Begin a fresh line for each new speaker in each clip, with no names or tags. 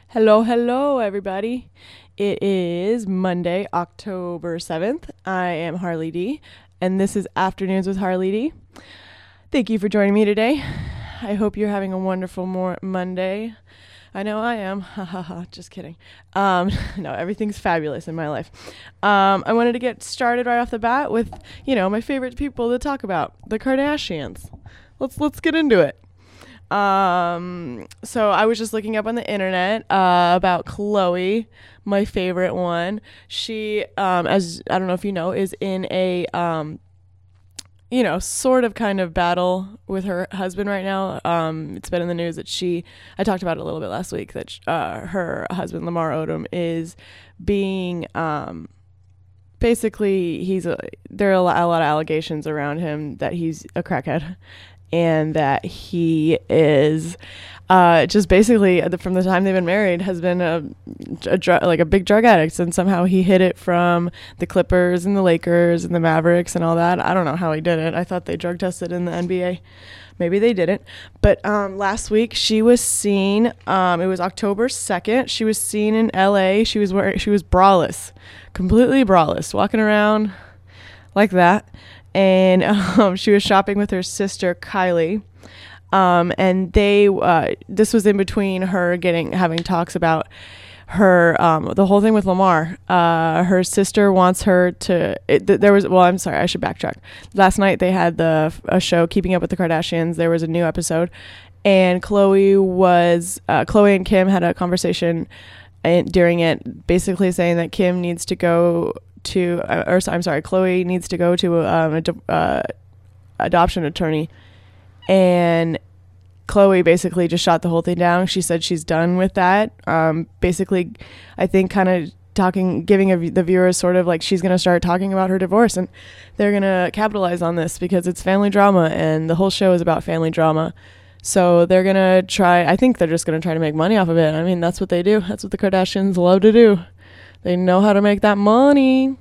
Hello, hello, everybody. It is Monday, October 7th. I am Harley D, and this is Afternoons with Harley D. Thank you for joining me today. I hope you're having a wonderful Monday. I know I am. Ha ha ha. Just kidding. No, everything's fabulous in my life. I wanted to get started right off the bat with, my favorite people to talk about, the Kardashians. Let's get into it. So I was just looking up on the internet about Khloe, my favorite one. She, as I don't know if you know, is in a sort of kind of battle with her husband right now. It's been in the news that I talked about it a little bit last week, that her husband Lamar Odom is being basically there are a lot of allegations around him that he's a crackhead, and that he is just basically from the time they've been married has been a big drug addict, and somehow he hid it from the Clippers and the Lakers and the Mavericks and all that. I don't know how he did it. I thought they drug tested in the NBA. Maybe they didn't. But last week she was seen. It was October 2nd. She was seen in LA. She was braless, completely braless, walking around like that. And she was shopping with her sister Kylie, and this was in between her having talks about her the whole thing with Lamar. Her sister wants her to. I'm sorry, I should backtrack. Last night they had a show, Keeping Up with the Kardashians. There was a new episode, and Khloe and Kim had a conversation during it, basically saying that Kim needs to go to, Khloe needs to go to an adoption attorney, and Khloe basically just shot the whole thing down. She said she's done with that. Basically, I think kind of giving the viewers sort of like she's going to start talking about her divorce, and they're going to capitalize on this because it's family drama, and the whole show is about family drama. So they're going to I think they're just going to try to make money off of it. I mean, that's what they do. That's what the Kardashians love to do. They know how to make that money.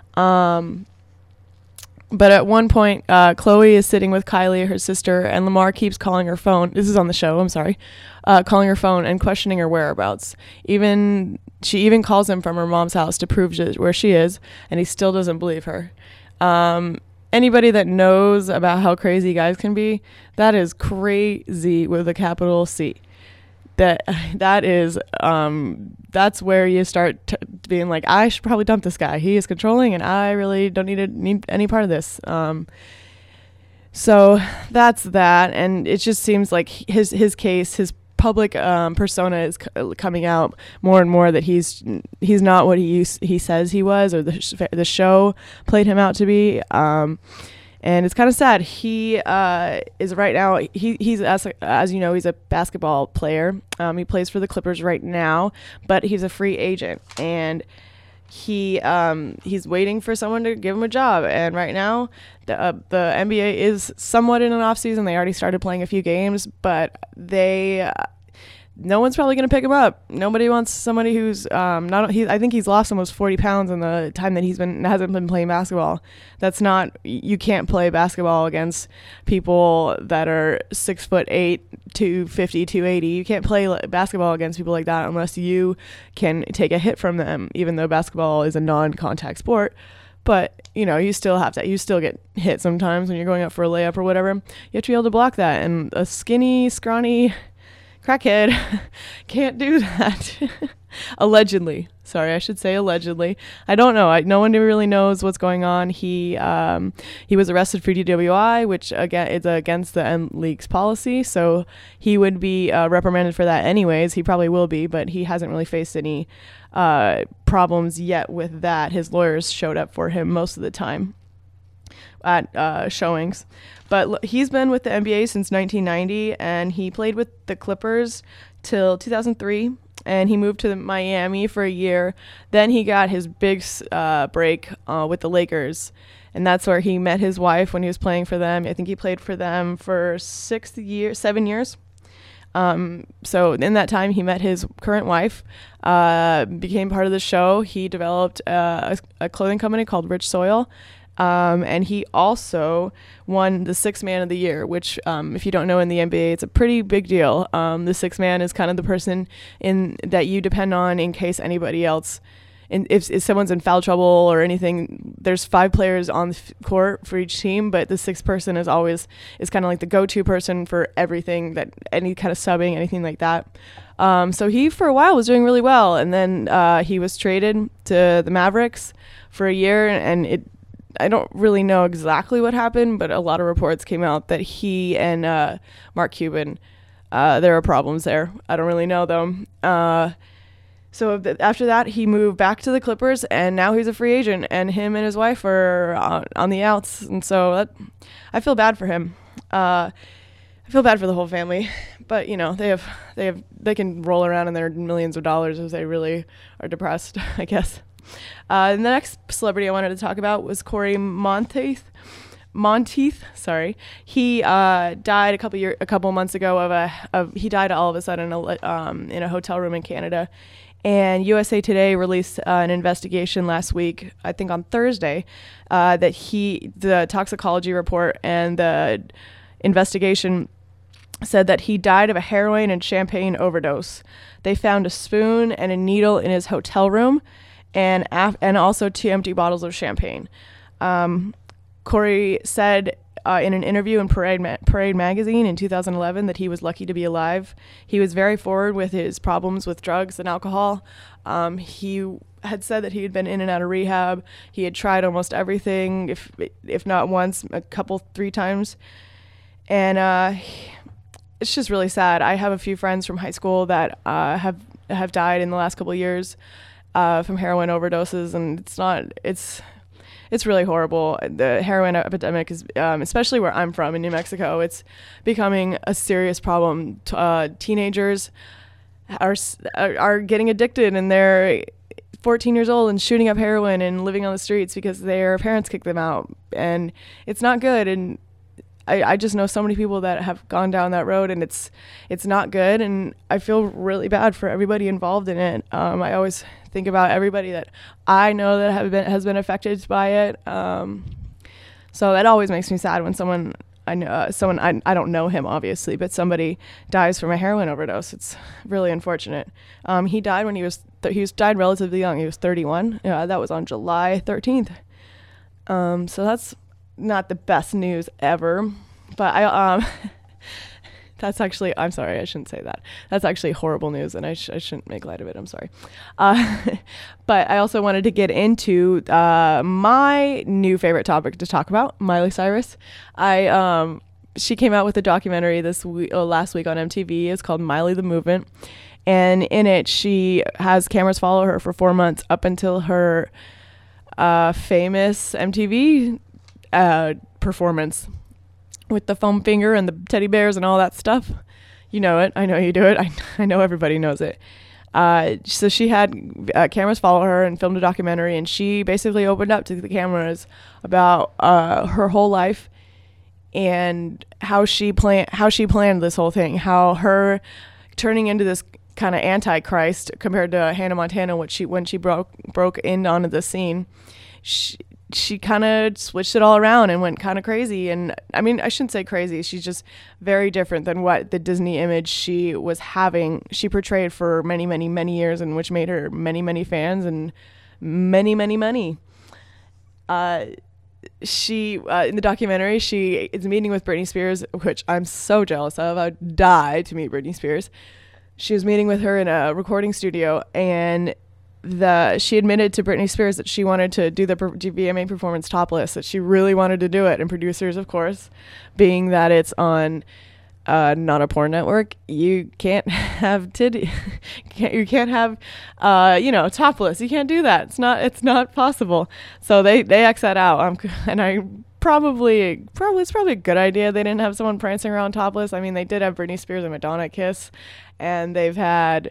But at one point, Khloe is sitting with Kylie, her sister, and Lamar keeps calling her phone. This is on the show, I'm sorry. Calling her phone and questioning her whereabouts. She even calls him from her mom's house to prove where she is, and he still doesn't believe her. Anybody that knows about how crazy guys can be, that is crazy with a capital C. That is that's where you start being like, I should probably dump this guy. He is controlling, and I really don't need any part of this. So that's that, and it just seems like his case, his public persona is coming out more and more, that he's not what he says he was, or the show played him out to be. And it's kind of sad. He is right now. He's as you know, he's a basketball player. He plays for the Clippers right now, but he's a free agent, and he's waiting for someone to give him a job. And right now, the NBA is somewhat in an off season. They already started playing a few games, but no one's probably going to pick him up. Nobody wants somebody who's not. I think he's lost almost 40 pounds in the time that hasn't been playing basketball. That's not. You can't play basketball against people that are 6'8", 250, 280. You can't play basketball against people like that unless you can take a hit from them. Even though basketball is a non-contact sport, but you still have to. You still get hit sometimes when you're going up for a layup or whatever. You have to be able to block that. And a skinny, scrawny crackhead can't do that. Allegedly. Sorry, I should say allegedly. I don't know. No one really knows what's going on. He was arrested for DWI, which again is against the M-League's policy, so he would be reprimanded for that anyways. He probably will be, but he hasn't really faced any problems yet with that. His lawyers showed up for him most of the time at showings. But he's been with the NBA since 1990, and he played with the Clippers till 2003, and he moved to Miami for a year. Then he got his big break with the Lakers, and that's where he met his wife when he was playing for them. I think he played for them for 7 years. So in that time, he met his current wife, became part of the show. He developed a clothing company called Rich Soil. And he also won the Sixth Man of the Year, which, if you don't know, in the NBA, it's a pretty big deal. The Sixth Man is kind of the person that you depend on in case anybody else, if someone's in foul trouble or anything. There's 5 players on the court for each team, but the sixth person is kind of like the go-to person for everything, that any kind of subbing, anything like that. So he, for a while, was doing really well, and then he was traded to the Mavericks for a year, and I don't really know exactly what happened, but a lot of reports came out that he and Mark Cuban, there are problems there. I don't really know, though. So after that, he moved back to the Clippers, and now he's a free agent, and him and his wife are on the outs, and so I feel bad for him. I feel bad for the whole family, but they can roll around in their millions of dollars if they really are depressed, I guess. And the next celebrity I wanted to talk about was Corey Monteith. Sorry, he died a couple months ago he died all of a sudden in a hotel room in Canada. And USA Today released an investigation last week, I think on Thursday, that the toxicology report and the investigation said that he died of a heroin and champagne overdose. They found a spoon and a needle in his hotel room, and also 2 empty bottles of champagne. Corey said in an interview in Parade magazine in 2011 that he was lucky to be alive. He was very forward with his problems with drugs and alcohol. He had said that he had been in and out of rehab. He had tried almost everything, if not once, 3 times. And it's just really sad. I have a few friends from high school that have died in the last couple of years from heroin overdoses, and it's really horrible. The heroin epidemic is, especially where I'm from in New Mexico, it's becoming a serious problem. Teenagers are getting addicted, and they're 14 years old and shooting up heroin and living on the streets because their parents kicked them out, and it's not good. And I just know so many people that have gone down that road, and it's not good, and I feel really bad for everybody involved in it. I always think about everybody that I know that has been affected by it. So that always makes me sad when someone I don't know him obviously, but somebody dies from a heroin overdose. It's really unfortunate. He died when he died relatively young. He was 31. That was on July 13th. So that's not the best news ever, but that's actually, I'm sorry, I shouldn't say that. That's actually horrible news, and I shouldn't make light of it. I'm sorry. But I also wanted to get into my new favorite topic to talk about, Miley Cyrus. She came out with a documentary last week on MTV. It's called Miley the Movement. And in it, she has cameras follow her for 4 months up until her famous MTV performance with the foam finger and the teddy bears and all that stuff. You know it. I know you do it. I know everybody knows it. So she had cameras follow her and filmed a documentary, and she basically opened up to the cameras about her whole life and how she planned this whole thing, how her turning into this kind of antichrist compared to Hannah Montana, when she broke in onto the scene. She kind of switched it all around and went kind of crazy. And I mean, I shouldn't say crazy. She's just very different than what the Disney image she portrayed for many, many, many years, and which made her many, many fans and many, many money. She in the documentary, she is meeting with Britney Spears, which I'm so jealous of. I'd die to meet Britney Spears. She was meeting with her in a recording studio, and she admitted to Britney Spears that she wanted to do the VMA performance topless, that she really wanted to do it. And producers, of course, being that it's on not a porn network, you can't have you can't have topless. You can't do that. It's not possible. So they X that out. And I probably it's probably a good idea they didn't have someone prancing around topless. I mean, they did have Britney Spears and Madonna kiss, and they've had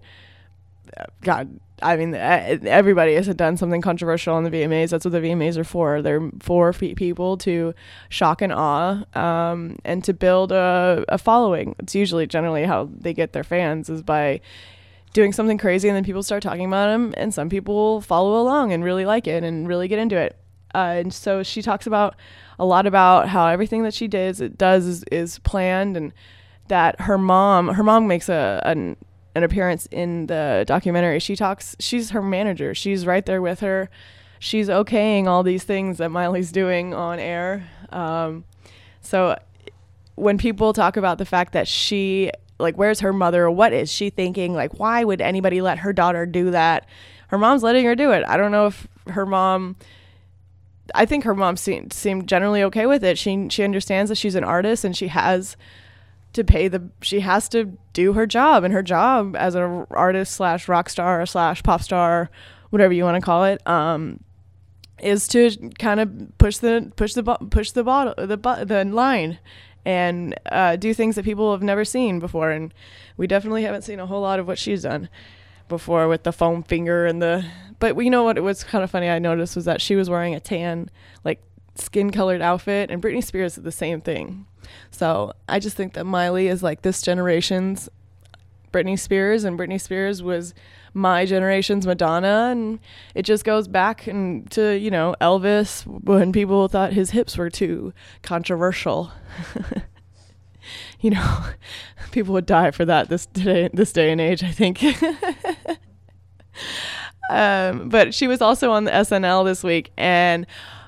everybody has done something controversial on the VMAs. That's what the VMAs are for. They're for people to shock and awe, and to build a following. It's generally how they get their fans, is by doing something crazy, and then people start talking about them, and some people follow along and really like it and really get into it. And so she talks about a lot about how everything that she does is planned, and that her mom makes an appearance in the documentary. She's her manager. She's right there with her. She's okaying all these things that Miley's doing on air. So when people talk about the fact that she, like, where's her mother? What is she thinking? Like, why would anybody let her daughter do that? Her mom's letting her do it. I don't know if I think her mom seemed generally okay with it. She understands that she's an artist, and she has to do her job, and her job as an artist / rock star / pop star, whatever you want to call it, is to kind of push the line and do things that people have never seen before. And we definitely haven't seen a whole lot of what she's done before with the foam finger but you know what, it was kind of funny, I noticed, was that she was wearing a tan, like, skin colored outfit, and Britney Spears did the same thing. So I just think that Miley is like this generation's Britney Spears, and Britney Spears was my generation's Madonna, and it just goes back to, Elvis, when people thought his hips were too controversial. People would die for that this day and age, I think. But she was also on the SNL this week, and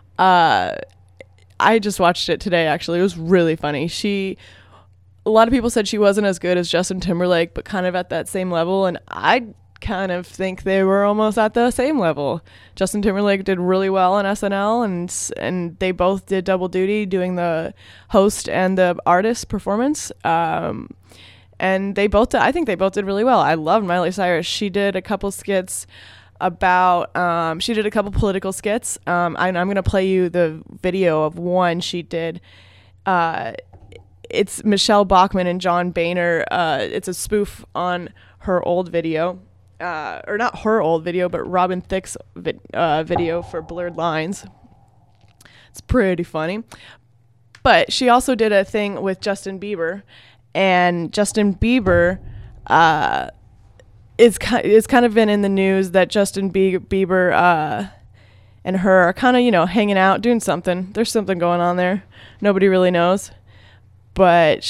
I just watched it today, actually. It was really funny. A lot of people said she wasn't as good as Justin Timberlake, but kind of at that same level, and I kind of think they were almost at the same level. Justin Timberlake did really well on SNL, and they both did double duty, doing the host and the artist performance. And I think they both did really well. I loved Miley Cyrus. She did a couple skits she did a couple political skits. I'm going to play you the video of one she did. It's Michelle Bachmann and John Boehner. It's a spoof on her old video. Or not her old video, but Robin Thicke's video for Blurred Lines. It's pretty funny. But she also did a thing with Justin Bieber. And Justin Bieber is kind of been in the news that Justin Bieber and her are kind of, hanging out, doing something. There's something going on there. Nobody really knows. But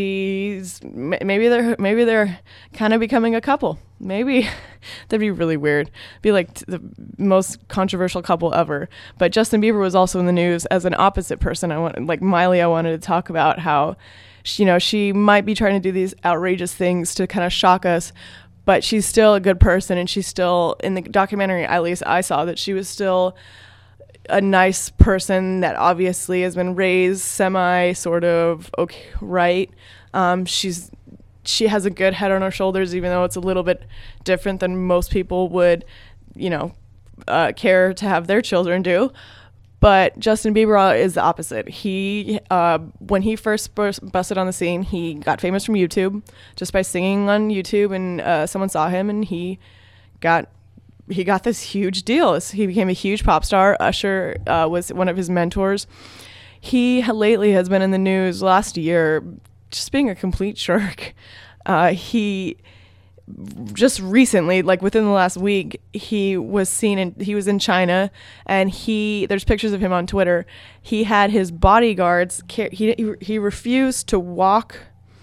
maybe they're kind of becoming a couple. Maybe that'd be really weird. Be like the most controversial couple ever. But Justin Bieber was also in the news as an opposite person. Miley, I wanted to talk about how she might be trying to do these outrageous things to kind of shock us, but she's still a good person, and she's still, in the documentary, at least I saw, that she was still a nice person that obviously has been raised semi sort of okay, right. She has a good head on her shoulders, even though it's a little bit different than most people would, care to have their children do. But Justin Bieber is the opposite. He, when he first busted on the scene, he got famous from YouTube just by singing on YouTube, and someone saw him, and he got this huge deal. He became a huge pop star. Usher was one of his mentors. He lately has been in the news last year just being a complete jerk. He just recently, like within the last week, he was in China, and there's pictures of him on Twitter. He had his bodyguards, he refused to walk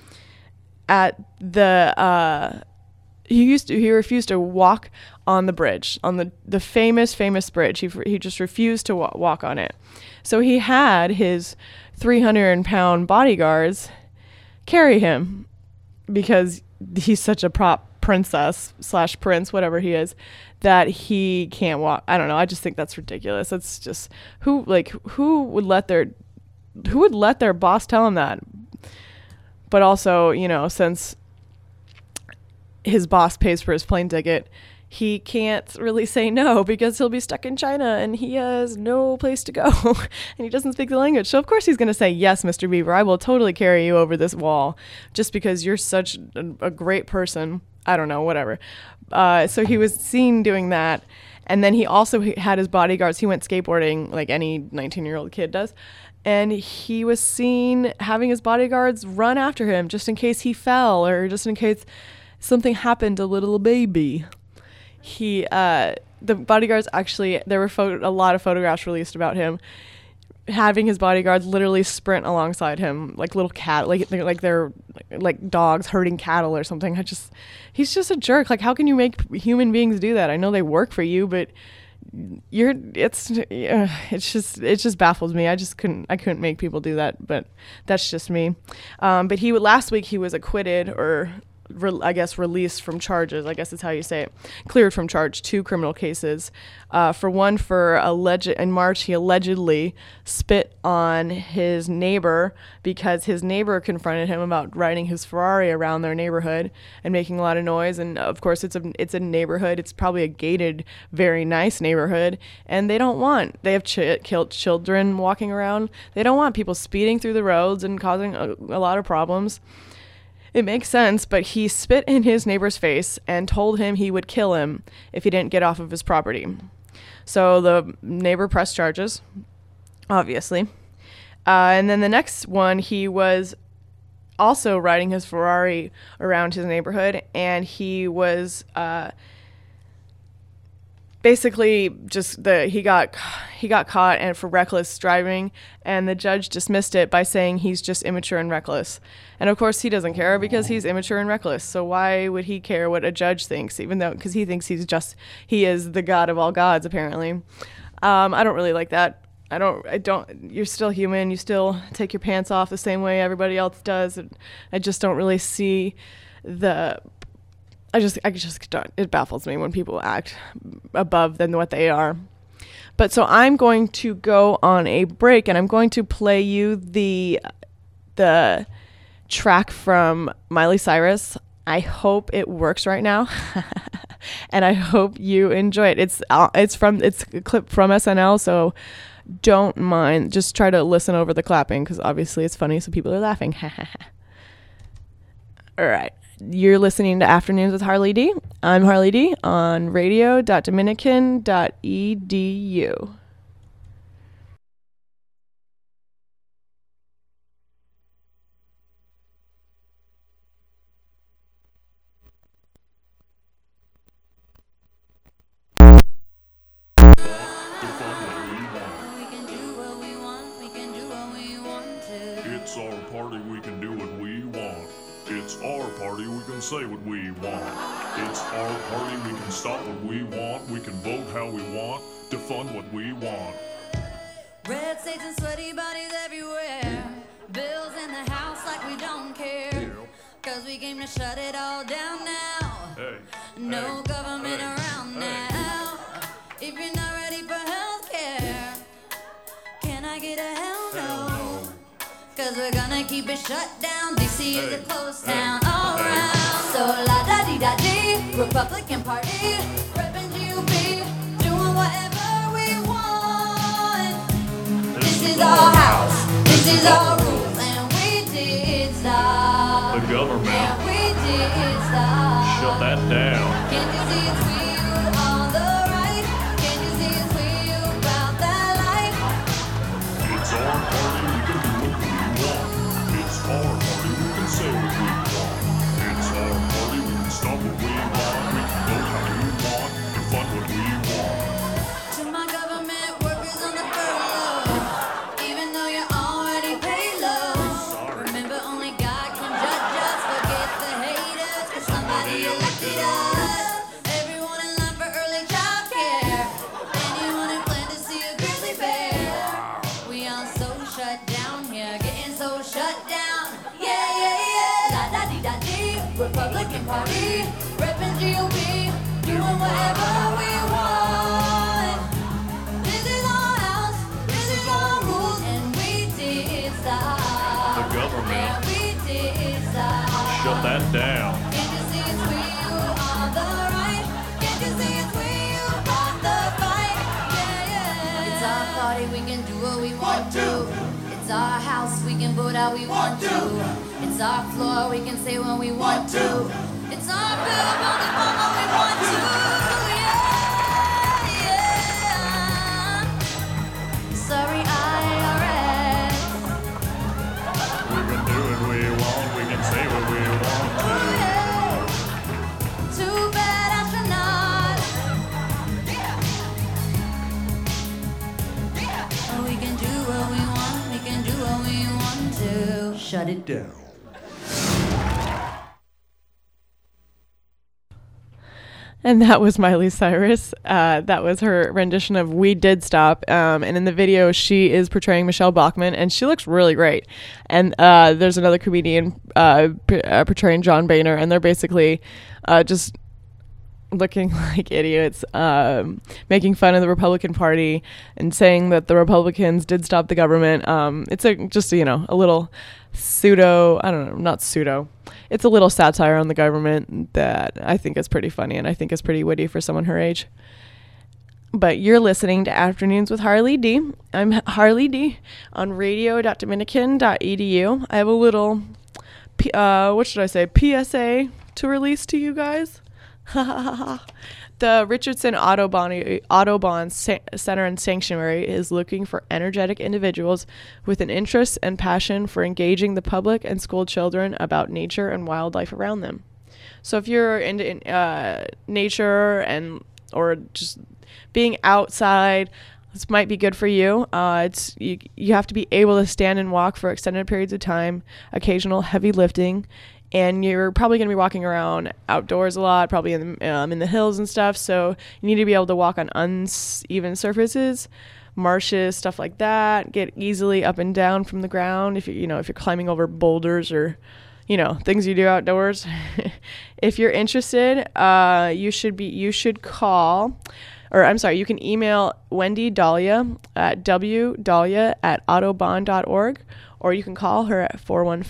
at the, he refused to walk on the bridge, on the famous bridge. He just refused to walk on it. So he had his 300-pound bodyguards carry him because he's such a prop princess / prince, whatever he is, that he can't walk. I don't know. I just think that's ridiculous. It's just who would let their boss tell him that? But also, since his boss pays for his plane ticket, he can't really say no because he'll be stuck in China and he has no place to go and he doesn't speak the language. So of course he's going to say, yes, Mr. Bieber, I will totally carry you over this wall just because you're such a great person. I don't know, whatever. So he was seen doing that. And then he also had his bodyguards. He went skateboarding like any 19-year-old kid does. And he was seen having his bodyguards run after him just in case he fell or just in case something happened to little baby. the bodyguards actually, there were a lot of photographs released about him having his bodyguards literally sprint alongside him like little cat, like they're like dogs herding cattle or something. He's just a jerk. Like, how can you make human beings do that? I know they work for you, but it just baffles me. I couldn't make people do that, but that's just me. But last week he was acquitted, or I guess released from charges. I guess is how you say it. Cleared from charge, 2 criminal cases. In March, he allegedly spit on his neighbor because his neighbor confronted him about riding his Ferrari around their neighborhood and making a lot of noise. And of course, it's a neighborhood. It's probably a gated, very nice neighborhood, and they have killed children walking around. They don't want people speeding through the roads and causing a lot of problems. It makes sense, but he spit in his neighbor's face and told him he would kill him if he didn't get off of his property. So the neighbor pressed charges, obviously. And then the next one, he was also riding his Ferrari around his neighborhood, and he was basically he got caught and for reckless driving, and the judge dismissed it by saying he's just immature and reckless. And of course he doesn't care because he's immature and reckless. So why would he care what a judge thinks, because he thinks he is the god of all gods, apparently. I don't really like that. You're still human. You still take your pants off the same way everybody else does. I just don't really see I just don't. It baffles me when people act above than what they are. But so I'm going to go on a break, and I'm going to play you the track from Miley Cyrus. I hope it works right now, and I hope you enjoy it. It's a clip from SNL, so don't mind. Just try to listen over the clapping because obviously it's funny, so people are laughing. All right. You're listening to Afternoons with Harley D. I'm Harley D on radio.dominican.edu.
It's our party, we can do what we want. It's our party, we can say what we want. It's our party, we can stop what we want. We can vote how we want, to fund what we want.
Red states and sweaty bodies everywhere. Bills in the house like we don't care. Cause we came to shut it all down now. No government around now. If you're not ready for healthcare, can I get a hell no? Cause we're gonna keep it shut down. DC is a closed town all around. So la da dee da dee, Republican Party, reppin' GOP, doing whatever we want. This is our house, this is our rules, and we did stop.
The government.
And we did stop.
Shut that down.
Can't you see it's we on the right? Can't you see it's we about that life?
It's our party, we can do what we want. It's our party, we can say what we want. It's our party, we can stop what we want. We can vote how we want, and fund what we want.
To my government workers on the furlough, even though you're already paid low. Remember, only God can judge us. Forget the haters, cause somebody elected us. Everyone in line for early child care. Anyone who planned to see a grizzly bear. We all so shut down here, getting so shut down. Yeah, yeah, yeah. La da dee da dee, Republican Party, reppin' GOP, doing whatever we want. This is our house, this is our rules, and we did stop.
The government.
And we did stop.
Shut that down.
Can't you see it's we who are the right? Can't you see it's we who fought the fight? Yeah, yeah. It's our party, we can do what we want to. It's our house, we can vote how we want to. It's our floor, we can say when we want to. It's our bill, we'll define what we want to. Yeah, yeah. Sorry, IRS.
We can do what we want, we can say what we want
Oh,
to.
yeah. Too bad astronaut.
down.
And that was Miley Cyrus. That was her rendition of We Did Stop. And in the video, she is portraying Michelle Bachmann, and she looks really great. And there's another comedian portraying John Boehner, and they're basically just looking like idiots, making fun of the Republican Party and saying that the Republicans did stop the government. It's a little pseudo, I don't know, not pseudo. It's a little satire on the government that I think is pretty funny and I think is pretty witty for someone her age. But you're listening to Afternoons with Harley D. I'm Harley D on radio.dominican.edu. I have a little, PSA to release to you guys. The Richardson Audubon Center and Sanctuary is looking for energetic individuals with an interest and passion for engaging the public and school children about nature and wildlife around them. So if you're into nature and or just being outside, this might be good for you. You have to be able to stand and walk for extended periods of time, occasional heavy lifting. And you're probably going to be walking around outdoors a lot, probably in the hills and stuff. So you need to be able to walk on uneven surfaces, marshes, stuff like that. Get easily up and down from the ground if you're climbing over boulders or things you do outdoors. If you're interested, you should call, or I'm sorry, you can email Wendy Dahlia at wdahlia@autobahn.org, or you can call her at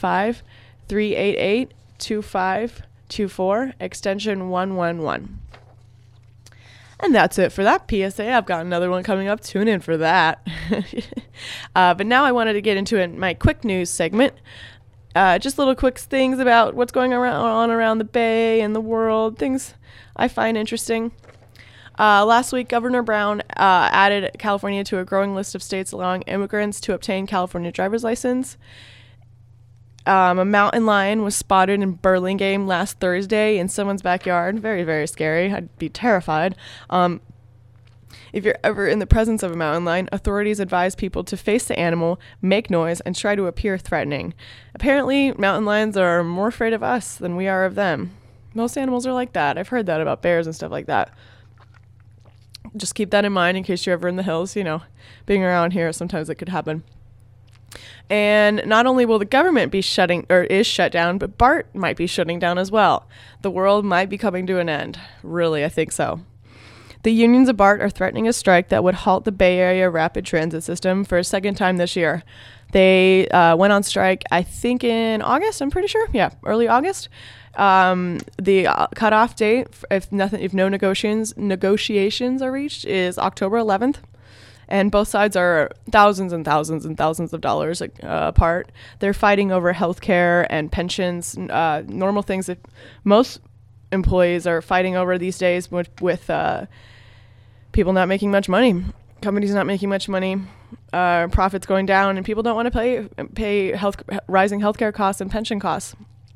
415-388-2524, extension 111. And that's it for that PSA. I've got another one coming up. Tune in for that. But now I wanted to get into my quick news segment. Just little quick things about what's going on around the Bay and the world, things I find interesting. Last week, Governor Brown added California to a growing list of states allowing immigrants to obtain California driver's license. A mountain lion was spotted in Burlingame last Thursday in someone's backyard. Very, very scary. I'd be terrified. If you're ever in the presence of a mountain lion, authorities advise people to face the animal, make noise, and try to appear threatening. Apparently, mountain lions are more afraid of us than we are of them. Most animals are like that. I've heard that about bears and stuff like that. Just keep that in mind in case you're ever in the hills. Being around here, sometimes it could happen. And not only will the government be shut down, but BART might be shutting down as well. The world might be coming to an end. Really, I think so. The unions of BART are threatening a strike that would halt the Bay Area rapid transit system for a second time this year. They went on strike, I think, in August. I'm pretty sure. Yeah, early August. The cutoff date, if no negotiations are reached, is October 11th. And both sides are thousands and thousands and thousands of dollars apart. They're fighting over health care and pensions, normal things that most employees are fighting over these days with people not making much money, companies not making much money, profits going down, and people don't want to pay rising healthcare costs and pension costs.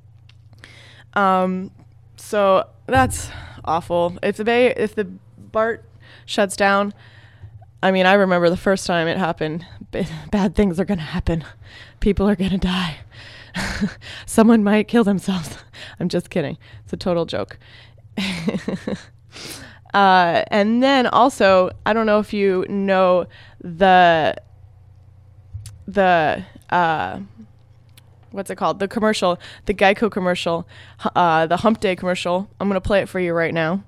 So that's awful. If the BART shuts down, I mean, I remember the first time it happened. Bad things are going to happen. People are going to die. Someone might kill themselves. I'm just kidding. It's a total joke. And then also, I don't know if you know the what's it called? The commercial, the Geico commercial, the Hump Day commercial. I'm going to play it for you right now.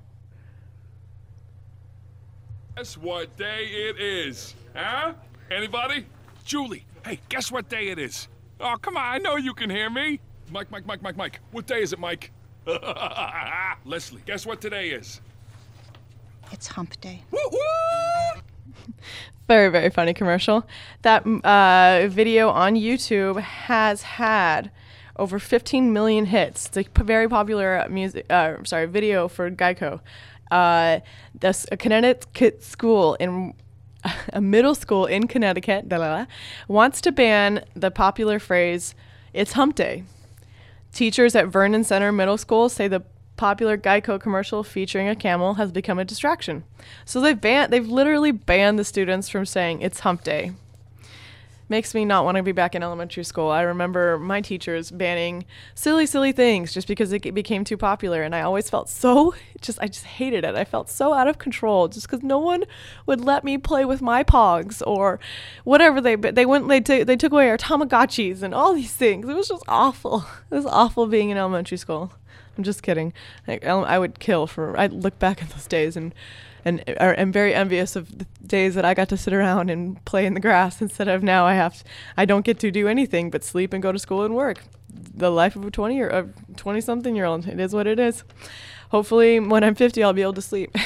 Guess what day it is? Huh? Anybody? Julie, hey, guess what day it is? Oh, come on, I know you can hear me. Mike. What day is it, Mike? Leslie, guess what today is?
It's Hump Day.
Woo-woo!
Very, very funny commercial. That video on YouTube has had over 15 million hits. It's a very popular video for Geico. A Connecticut school a middle school in Connecticut wants to ban the popular phrase, "It's Hump Day." Teachers at Vernon Center Middle School say the popular Geico commercial featuring a camel has become a distraction. So they've literally banned the students from saying "It's Hump Day." makes me not want to be back in elementary school. I remember my teachers banning silly things just because it became too popular, and I always felt I just hated it. I felt so out of control just because no one would let me play with my Pogs or whatever they took away our Tamagotchis and all these things. It was just awful. It was awful being in elementary school. I'm just kidding. I would kill for. I look back at those days and I'm very envious of the days that I got to sit around and play in the grass instead of now I don't get to do anything but sleep and go to school and work. The life of a 20-something-year-old. It is what it is. Hopefully when I'm 50, I'll be able to sleep.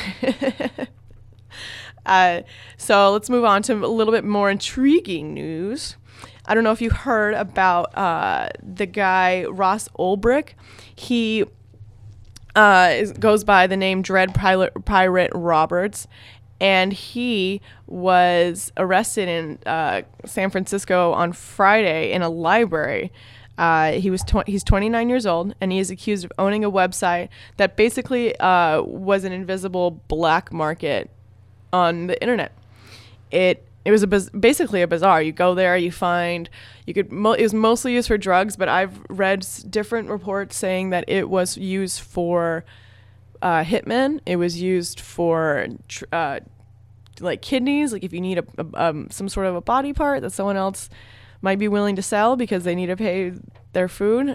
So let's move on to a little bit more intriguing news. I don't know if you heard about the guy Ross Ulbricht. He goes by the name Dread Pirate Roberts, and he was arrested in San Francisco on Friday in a library. He's 29 years old, and he is accused of owning a website that basically was an invisible black market on the internet. It was basically a bazaar. You go there, it was mostly used for drugs, but I've read different reports saying that it was used for hitmen. It was used for like kidneys, like if you need some sort of a body part that someone else might be willing to sell because they need to pay their food,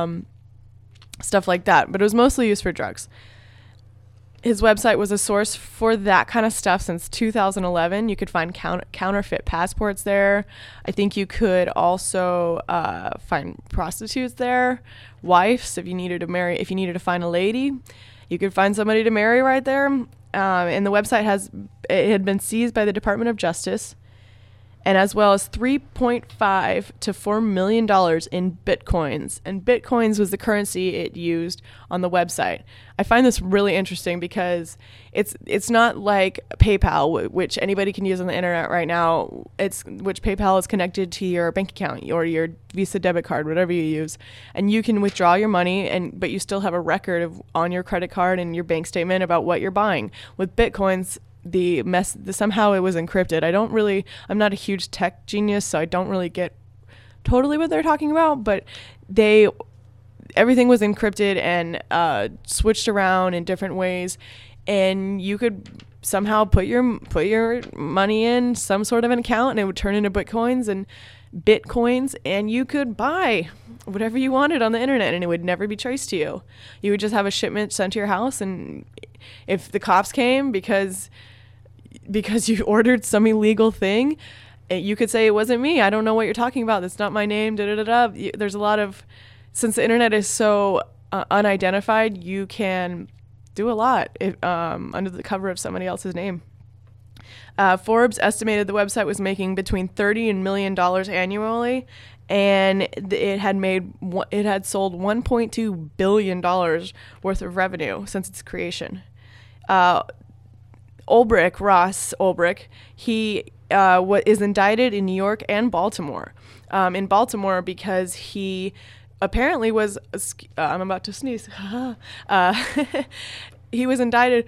stuff like that. But it was mostly used for drugs. His website was a source for that kind of stuff since 2011. You could find counterfeit passports there. I think you could also find prostitutes there, wives if you needed to find a lady. You could find somebody to marry right there. And the website had been seized by the Department of Justice, and as well as $3.5 to $4 million in bitcoins. And bitcoins was the currency it used on the website. I find this really interesting because it's not like PayPal, which anybody can use on the internet right now. Which PayPal is connected to your bank account or your Visa debit card, whatever you use, and you can withdraw your money, but you still have a record on your credit card and your bank statement about what you're buying. With bitcoins, somehow it was encrypted. I'm not a huge tech genius, so I don't really get totally what they're talking about, but everything was encrypted and switched around in different ways, and you could somehow put your money in some sort of an account and it would turn into bitcoins, and you could buy whatever you wanted on the internet and it would never be traced to you. You would just have a shipment sent to your house, and if the cops came because you ordered some illegal thing, you could say, it wasn't me. I don't know what you're talking about. That's not my name. There's a lot of, since the internet is so unidentified, you can do a lot under the cover of somebody else's name. Forbes estimated the website was making between $30 and $1 million annually, and it had sold $1.2 billion worth of revenue since its creation. Ross Ulbricht, he is indicted in New York and Baltimore. In Baltimore because he apparently was, I'm about to sneeze. He was indicted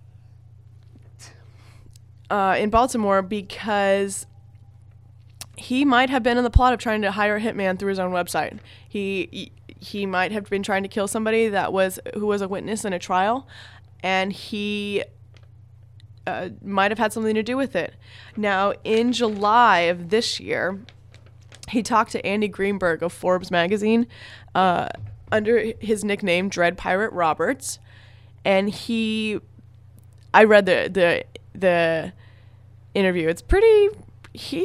in Baltimore because he might have been in the plot of trying to hire a hitman through his own website. He might have been trying to kill somebody who was a witness in a trial, and he might have had something to do with it. Now, in July of this year, he talked to Andy Greenberg of Forbes magazine under his nickname Dread Pirate Roberts, and I read the interview. It's pretty. He's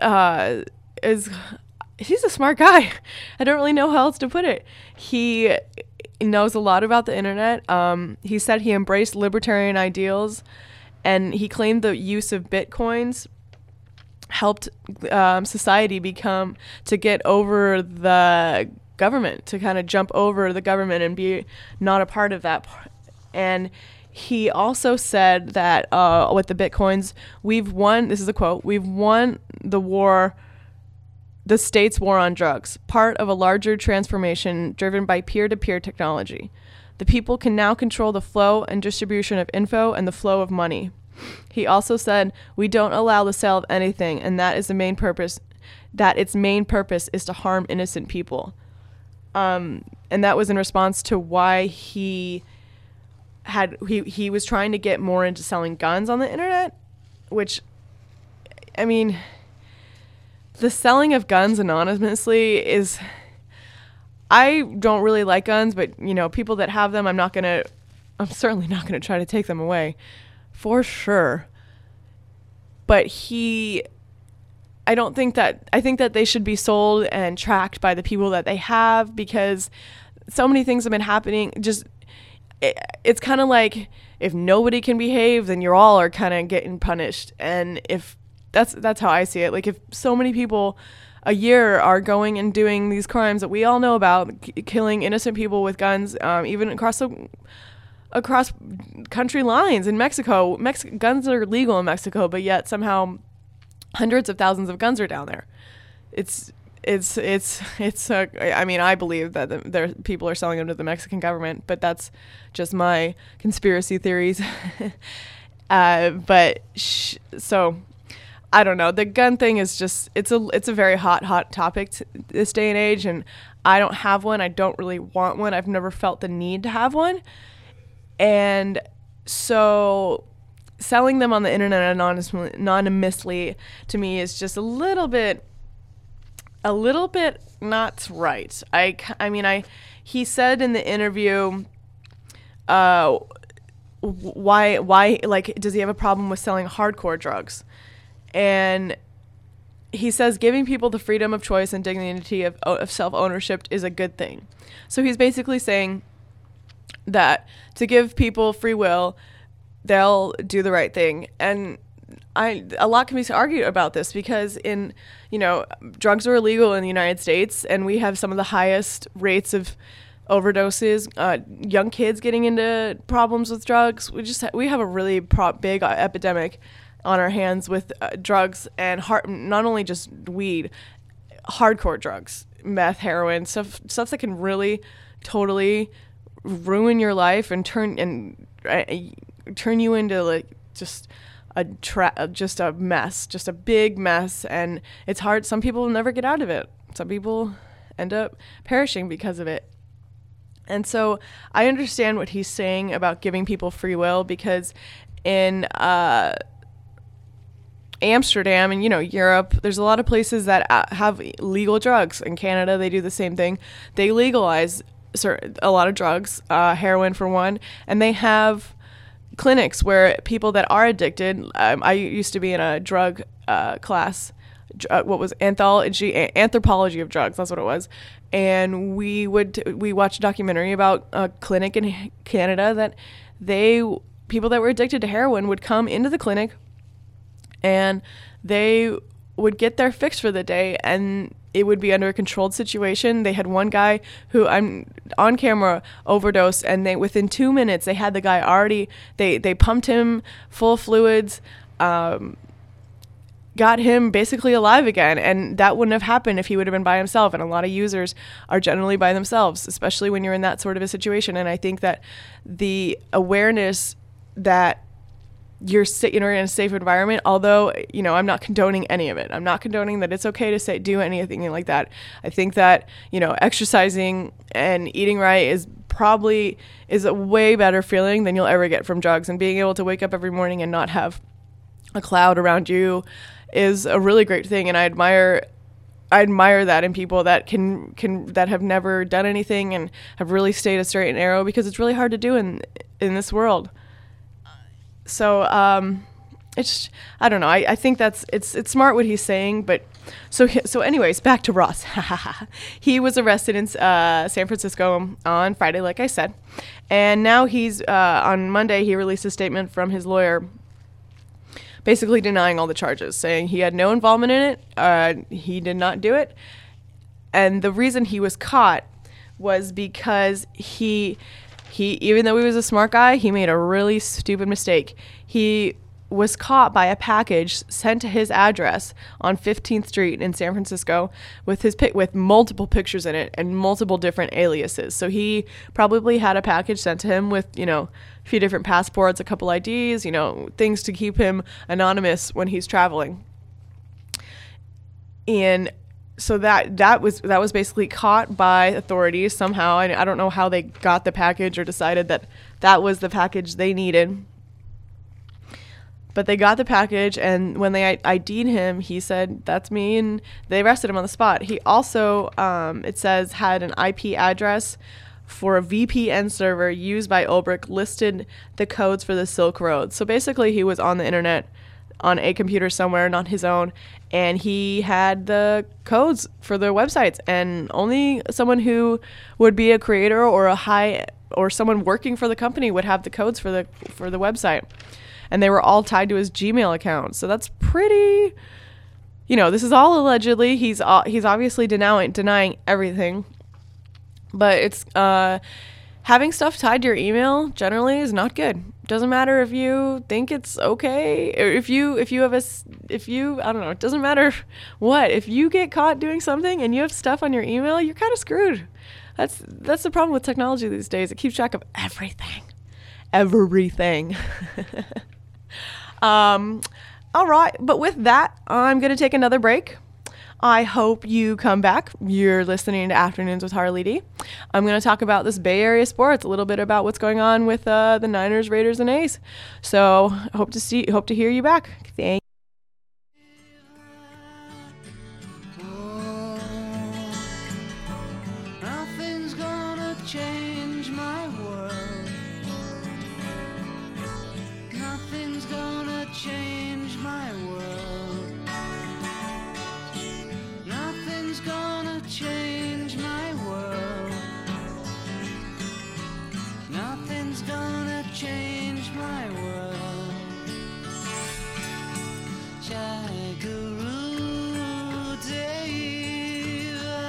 a smart guy. I don't really know how else to put it. He knows a lot about the internet. He said he embraced libertarian ideals, and he claimed the use of bitcoins helped society to get over the government, to kind of jump over the government and be not a part of that. And he also said that with the bitcoins, we've won, this is a quote, we've won the war, the state's war on drugs, part of a larger transformation driven by peer-to-peer technology. The people can now control the flow and distribution of info and the flow of money. He also said, we don't allow the sale of anything, and that is the main purpose. that its main purpose is to harm innocent people. And that was in response to why he was trying to get more into selling guns on the internet, which, I mean, the selling of guns anonymously is, I don't really like guns, but, you know, people that have them, I'm certainly not going to try to take them away, for sure. But I think that they should be sold and tracked by the people that they have, because so many things have been happening. It's kind of like, if nobody can behave, then you all are kind of getting punished. And if that's how I see it. Like, if so many people a year are going and doing these crimes that we all know about, killing innocent people with guns, even across country lines in Mexico. Guns are legal in Mexico, but yet somehow hundreds of thousands of guns are down there. I mean, I believe that people are selling them to the Mexican government, but that's just my conspiracy theories. So I don't know. The gun thing is just, it's a very hot topic this day and age, and I don't have one. I don't really want one. I've never felt the need to have one. And so selling them on the internet anonymously to me is just a little bit not right. He said in the interview, why, like, does he have a problem with selling hardcore drugs? And he says giving people the freedom of choice and dignity of self-ownership is a good thing. So he's basically saying that to give people free will, they'll do the right thing. And a lot can be argued about this, because drugs are illegal in the United States, and we have some of the highest rates of overdoses, young kids getting into problems with drugs. We have a really big epidemic on our hands with drugs, and not only just weed, hardcore drugs, meth, heroin, stuff that can really totally ruin your life and turn you into like just a mess, just a big mess. And it's hard. Some people will never get out of it. Some people end up perishing because of it. And so I understand what he's saying about giving people free will, because in Amsterdam and, Europe, there's a lot of places that have legal drugs. In Canada, they do the same thing. They legalize a lot of drugs, heroin for one, and they have clinics where people that are addicted, I used to be in a drug class, what was anthropology of drugs, that's what it was, and we watched a documentary about a clinic in Canada that people that were addicted to heroin would come into the clinic and they would get their fix for the day, and it would be under a controlled situation. They had one guy who on camera overdosed, and within 2 minutes they had the guy already, they pumped him full of fluids, got him basically alive again. And that wouldn't have happened if he would have been by himself. And a lot of users are generally by themselves, especially when you're in that sort of a situation. And I think that the awareness that you're in a safe environment, although, I'm not condoning any of it. I'm not condoning that it's okay to do anything like that. I think that, exercising and eating right is a way better feeling than you'll ever get from drugs. And being able to wake up every morning and not have a cloud around you is a really great thing. And I admire that in people that that have never done anything and have really stayed a straight and narrow, because it's really hard to do in this world. So it's, I don't know. I think it's smart what he's saying, but so anyways, back to Ross. He was arrested in San Francisco on Friday, like I said, and now he's on Monday he released a statement from his lawyer, basically denying all the charges, saying he had no involvement in it. He did not do it, and the reason he was caught was because he even though he was a smart guy, he made a really stupid mistake. He was caught by a package sent to his address on 15th Street in San Francisco with multiple pictures in it and multiple different aliases. So he probably had a package sent to him with, a few different passports, a couple IDs, things to keep him anonymous when he's traveling. And so that was basically caught by authorities somehow. And I don't know how they got the package or decided that that was the package they needed. But they got the package, and when they ID'd him, he said, "That's me," and they arrested him on the spot. He also, it says, had an IP address for a VPN server used by Ulbricht, listed the codes for the Silk Road. So basically, he was on the internet on a computer somewhere, not his own, and he had the codes for the websites, and only someone who would be a creator or someone working for the company would have the codes for the website. And they were all tied to his Gmail account. So that's pretty, this is all allegedly. He's obviously denying everything. But it's having stuff tied to your email generally is not good. Doesn't matter if you think it's okay, or if you I don't know, it doesn't matter what. If you get caught doing something and you have stuff on your email, you're kind of screwed. That's the problem with technology these days. It keeps track of everything. All right, but with that, I'm going to take another break. I hope you come back. You're listening to Afternoons with Harley D. I'm going to talk about this Bay Area sports, a little bit about what's going on with the Niners, Raiders, and A's. So hope to hear you back. Thank
Nothing's gonna change my world. Nothing's gonna change my world. Nothing's gonna change my world. Nothing's gonna change my world. Shaguru Deva,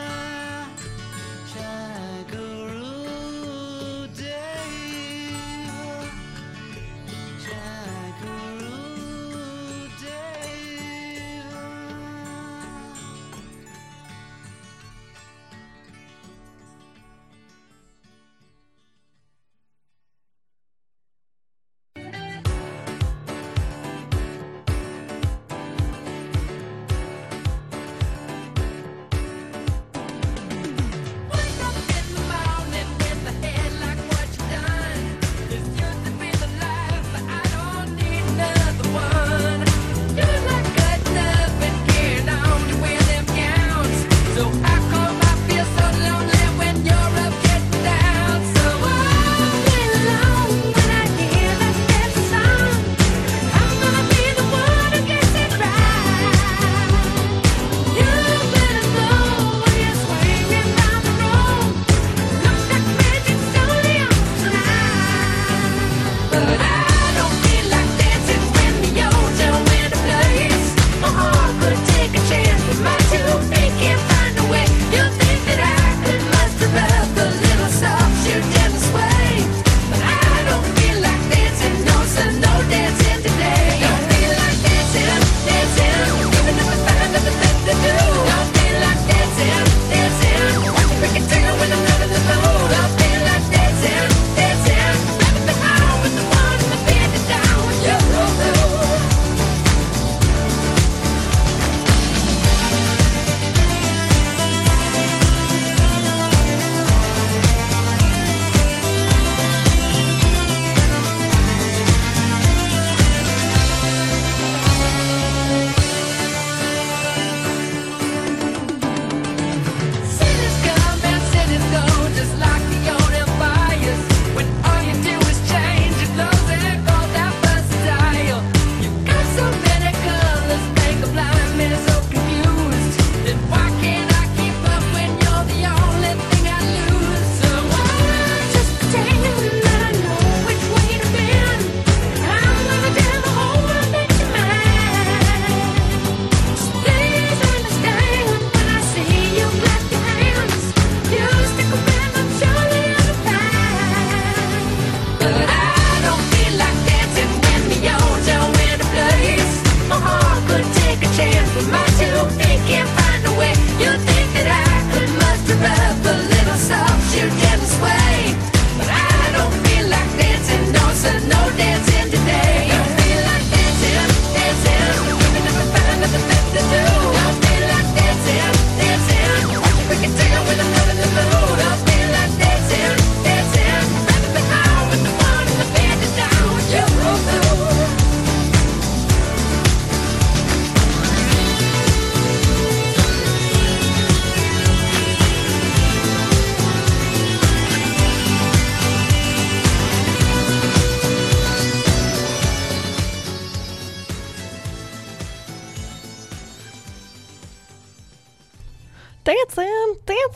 Shaguru Deva, Shaguru Deva.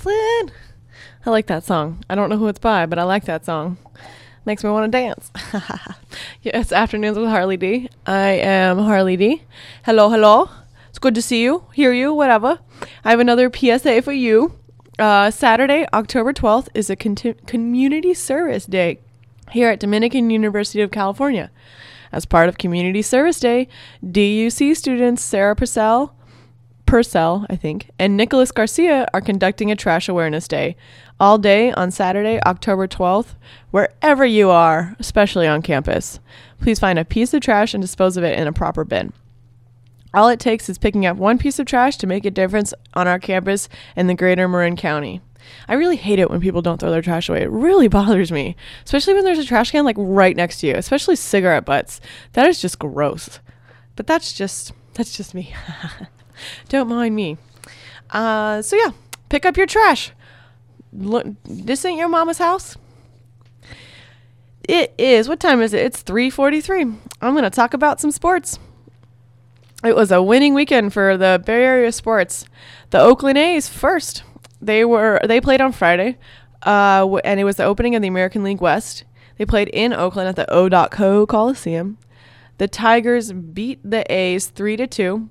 dancing. I like that song. I don't know who it's by, but I like that song. Makes me want to dance. Yes, Afternoons with Harley D. I am Harley D. Hello, hello. It's good to see you, hear you, whatever. I have another PSA for you. Saturday, October 12th is a community service day here at Dominican University of California. As part of Community Service Day, DUC students Sarah Purcell, I think, and Nicholas Garcia are conducting a trash awareness day all day on Saturday, October 12th, wherever you are, especially on campus. Please find a piece of trash and dispose of it in a proper bin. All it takes is picking up one piece of trash to make a difference on our campus in the greater Marin County. I really hate it when people don't throw their trash away. It really bothers me, especially when there's a trash can like right next to you, especially cigarette butts. That is just gross. But that's just me. Don't mind me. So yeah, pick up your trash. Look, this ain't your mama's house. It is. What time is it? It's 3:43. I'm going to talk about some sports. It was a winning weekend for the Bay Area sports. The Oakland A's first. They played on Friday, and it was the opening of the American League West. They played in Oakland at the O.Co Coliseum. The Tigers beat the A's 3-2.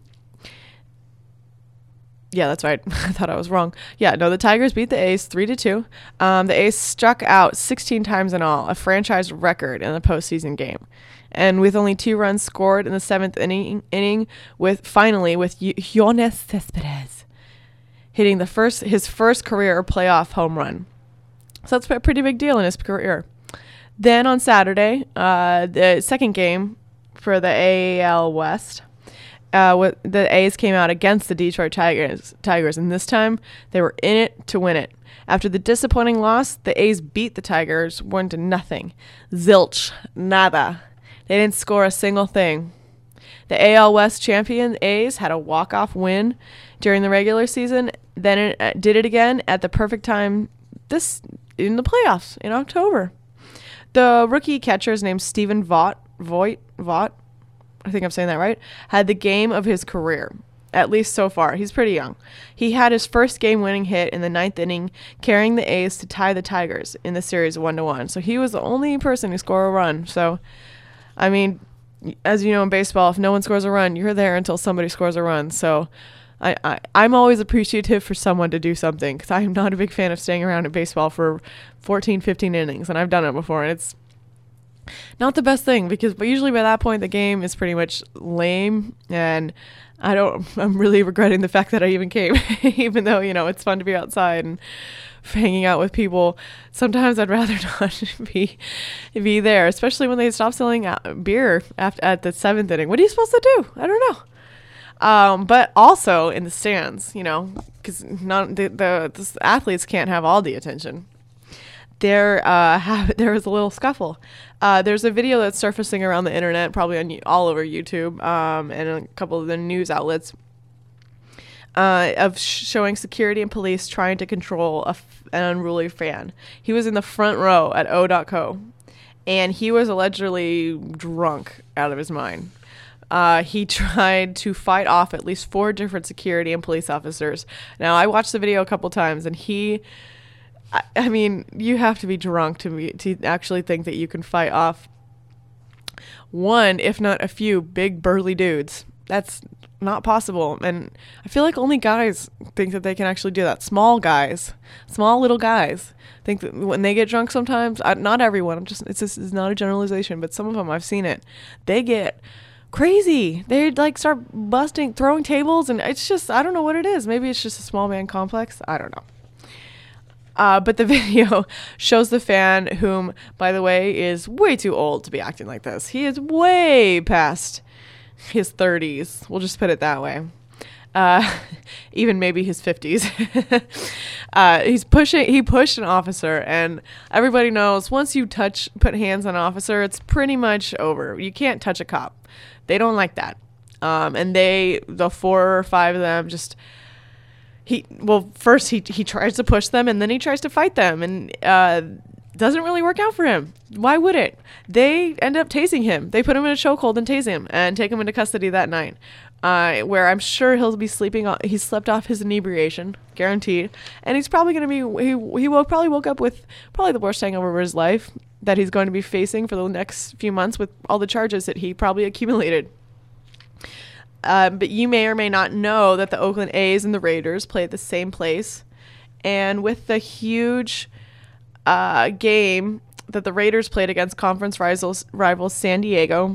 Yeah, that's right. I thought I was wrong. Yeah, no, the Tigers beat the A's 3-2. The A's struck out 16 times in all, a franchise record in the postseason game. And with only 2 runs scored in the 7th inning with Yoenis Cespedes hitting his first career playoff home run. So that's a pretty big deal in his career. Then on Saturday, the second game for the AL West, the A's came out against the Detroit Tigers, and this time they were in it to win it. After the disappointing loss, the A's beat the Tigers 1-0. Zilch, nada. They didn't score a single thing. The AL West champion A's had a walk-off win during the regular season, then it did it again at the perfect time in the playoffs in October. The rookie catchers named Stephen Vogt, I think I'm saying that right, had the game of his career, at least so far. He's pretty young. He had his first game-winning hit in the 9th inning, carrying the A's to tie the Tigers in the series 1-1. So he was the only person who scored a run. So, I mean, as you know in baseball, if no one scores a run, you're there until somebody scores a run. So I'm always appreciative for someone to do something, because I am not a big fan of staying around in baseball for 14, 15 innings, and I've done it before, and it's not the best thing, but usually by that point the game is pretty much lame, and I'm really regretting the fact that I even came, even though, you know, it's fun to be outside and hanging out with people. Sometimes I'd rather not be there, especially when they stop selling beer at the 7th inning. What are you supposed to do? I don't know. But also in the stands, you know, because the athletes can't have all the attention. There was a little scuffle. There's a video that's surfacing around the internet, probably all over YouTube, and a couple of the news outlets, of showing security and police trying to control an unruly fan. He was in the front row at O.Co, and he was allegedly drunk out of his mind. He tried to fight off at least 4 different security and police officers. Now, I watched the video a couple times, and I mean, you have to be drunk to actually think that you can fight off one, if not a few, big burly dudes. That's not possible. And I feel like only guys think that they can actually do that. Small little guys think that when they get drunk sometimes, not everyone, it's not a generalization, but some of them, I've seen it, they get crazy. They like start throwing tables, and it's just, I don't know what it is. Maybe it's just a small man complex. I don't know. But the video shows the fan, whom, by the way, is way too old to be acting like this. He is way past his 30s. We'll just put it that way. Even maybe his 50s. He pushed an officer, and everybody knows once you put hands on an officer, it's pretty much over. You can't touch a cop. They don't like that. And the 4 or 5 of them just, first he tries to push them, and then he tries to fight them, and doesn't really work out for him. Why would it? They end up tasing him. They put him in a chokehold and tase him and take him into custody that night. where I'm sure he'll be sleeping. He slept off his inebriation, guaranteed, and he's probably going to be. He probably woke up with probably the worst hangover of his life that he's going to be facing for the next few months with all the charges that he probably accumulated. But you may or may not know that the Oakland A's and the Raiders play at the same place, and with the huge game that the Raiders played against conference rivals San Diego.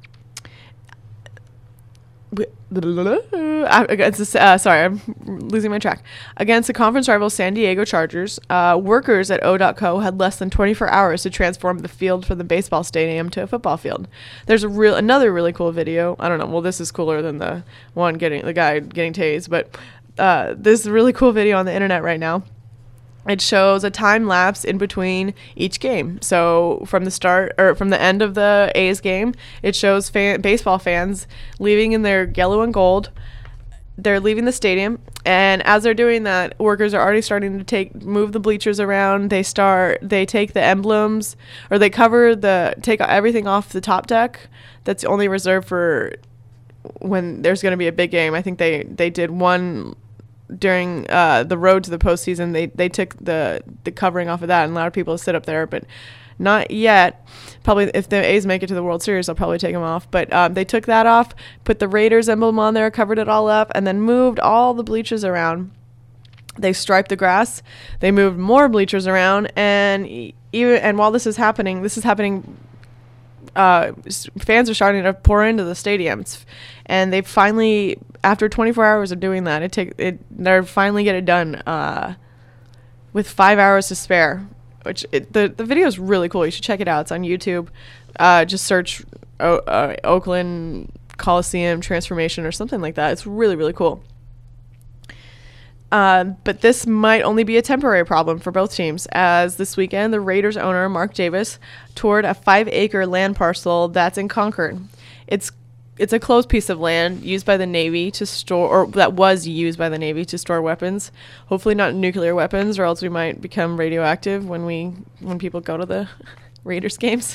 Sorry, I'm losing my track. Against the conference rival San Diego Chargers, workers at O.co had less than 24 hours to transform the field from the baseball stadium to a football field. There's another really cool video. I don't know. Well, this is cooler than the guy getting tased, but this is a really cool video on the internet right now. It shows a time lapse in between each game. So from the end of the A's game, it shows baseball fans leaving in their yellow and gold. They're leaving the stadium, and as they're doing that, workers are already starting to move the bleachers around. They take the emblems, or they take everything off the top deck that's only reserved for when there's going to be a big game. I think they did one during the road to the postseason. They took the covering off of that and allowed people to sit up there, but not yet. Probably if the A's make it to the World Series, they'll probably take them off. But they took that off, put the Raiders emblem on there, covered it all up, and then moved all the bleachers around. They striped the grass. They moved more bleachers around, and while this is happening, fans are starting to pour into the stadiums, and they finally, after 24 hours of doing that, they're finally get it done with 5 hours to spare. Which the video is really cool. You should check it out. It's on YouTube. Just search Oakland Coliseum transformation or something like that. It's really, really cool. But this might only be a temporary problem for both teams, as this weekend the Raiders owner Mark Davis toured a 5-acre land parcel that's in Concord. It's a closed piece of land used by the Navy to store, or that was used by the Navy to store weapons. Hopefully not nuclear weapons, or else we might become radioactive when people go to the Raiders games.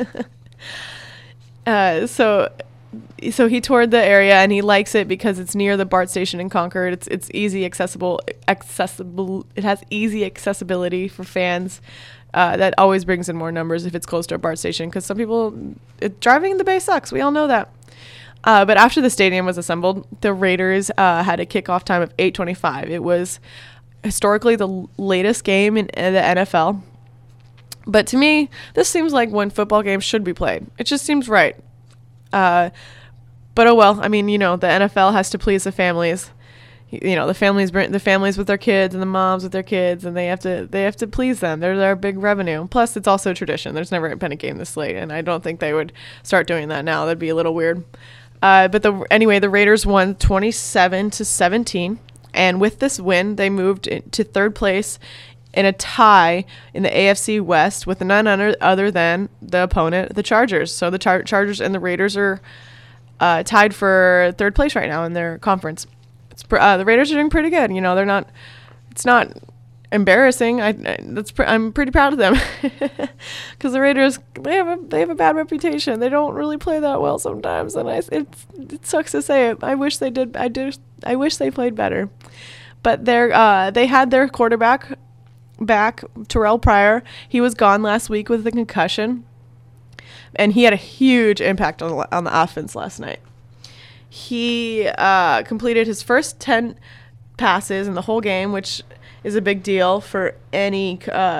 So he toured the area, and he likes it because it's near the BART station in Concord. It's easy accessible. It has easy accessibility for fans. That always brings in more numbers if it's close to a BART station, because some people, driving in the Bay sucks. We all know that. But after the stadium was assembled, the Raiders had a kickoff time of 8:25. It was historically the latest game in the NFL. But to me, this seems like when football games should be played. It just seems right. But oh well. I mean, the NFL has to please the families. The families with their kids and the moms with their kids, and they have to please them. They're their big revenue. Plus, it's also tradition. There's never been a game this late, and I don't think they would start doing that now. That'd be a little weird. But the Raiders won 27-17, and with this win, they moved to third place in a tie in the AFC West with none other than the opponent, the Chargers. So the Chargers and the Raiders are tied for third place right now in their conference. The Raiders are doing pretty good. They're not. It's not embarrassing. I'm pretty proud of them, because the Raiders they have a bad reputation. They don't really play that well sometimes, and it sucks to say it. I wish they did. I wish they played better, but they had their quarterback back, Terrell Pryor. He was gone last week with a concussion, and he had a huge impact on the offense last night. He completed his first 10 passes in the whole game, which is a big deal for any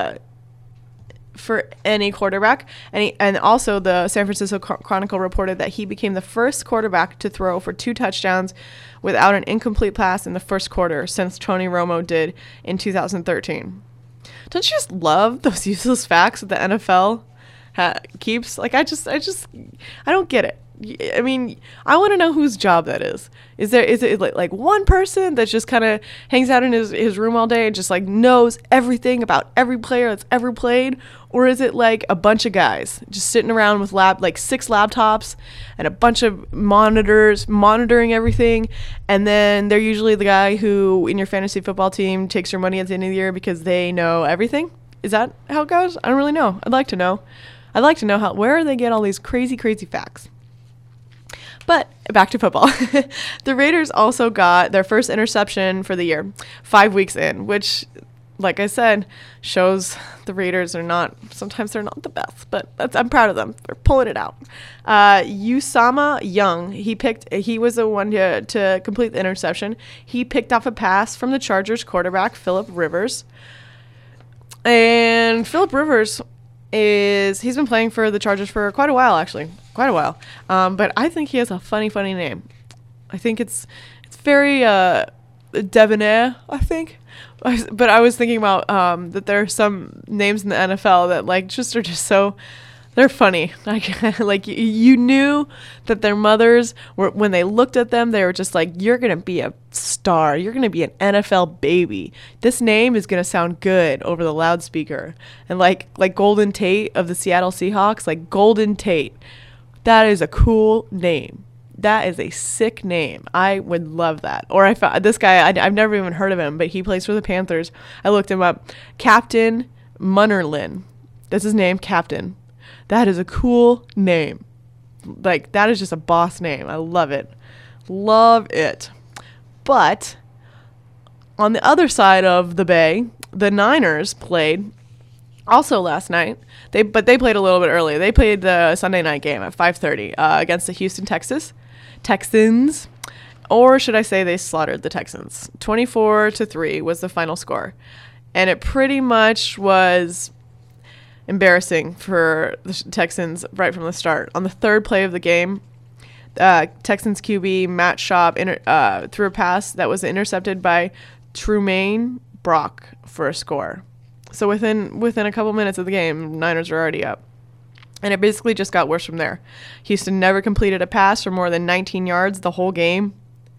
quarterback. And also the San Francisco Chronicle reported that he became the first quarterback to throw for 2 touchdowns without an incomplete pass in the first quarter since Tony Romo did in 2013. Don't you just love those useless facts that the NFL keeps? Like, I don't get it. I mean, I want to know whose job that is. Is it like one person that just kind of hangs out in his room all day and just like knows everything about every player that's ever played? Or is it like a bunch of guys just sitting around with 6 laptops and a bunch of monitors monitoring everything? And then they're usually the guy who in your fantasy football team takes your money at the end of the year because they know everything. Is that how it goes? I don't really know. I'd like to know. Where they get all these crazy, crazy facts. But back to football. The Raiders also got their first interception for the year 5 weeks in, which, like I said, shows the Raiders are not, sometimes they're not the best, but I'm proud of them for pulling it out. Usama Young, he was the one to complete the interception. He picked off a pass from the Chargers quarterback, Phillip Rivers. And Phillip Rivers he's been playing for the Chargers for quite a while, actually. But I think he has a funny name. I think it's very debonair, I think. But I was thinking about that there are some names in the NFL that are just so, they're funny. Like you knew that their mothers were, when they looked at them, they were just like, you're going to be a star. You're going to be an NFL baby. This name is going to sound good over the loudspeaker. And like Golden Tate of the Seattle Seahawks, like Golden Tate, that is a cool name. That is a sick name. I would love that. Or I found this guy, I've never even heard of him, but he plays for the Panthers. I looked him up. Captain Munnerlyn. That's his name, Captain. That is a cool name. Like, that is just a boss name. I love it. Love it. But on the other side of the bay, the Niners played also last night. But they played a little bit earlier. They played the Sunday night game at 5:30 against the Houston Texans. Or should I say they slaughtered the Texans. 24-3 was the final score. And it pretty much was embarrassing for the Texans right from the start. On the third play of the game, Texans QB Matt Schaub threw a pass that was intercepted by Trumaine Brock for a score. So within a couple minutes of the game, Niners were already up. And it basically just got worse from there. Houston never completed a pass for more than 19 yards the whole game.